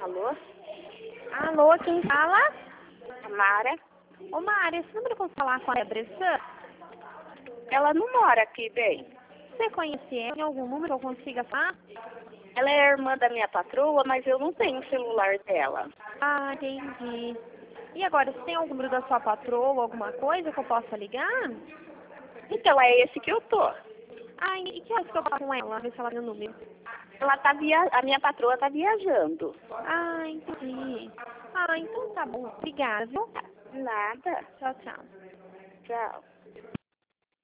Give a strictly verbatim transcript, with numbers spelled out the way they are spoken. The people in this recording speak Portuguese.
Alô? Alô, quem fala? Mara? Ô, Mara, esse número que eu falar com a Bressan, Ela não mora aqui, bem. você conhece ela? Tem algum número que eu consiga falar? Ela é irmã da minha patroa, mas eu não tenho o celular dela. Ah, entendi. E agora, você tem algum número da sua patroa, alguma coisa que eu possa ligar? Então, é esse que eu tô. Ah, e que horas que eu falo com ela? Ver se ela tem o número. Ela tá via... A minha patroa tá viajando. Ah, entendi. Ah, então tá bom. Obrigada, viu? Nada. Tchau, tchau. Tchau.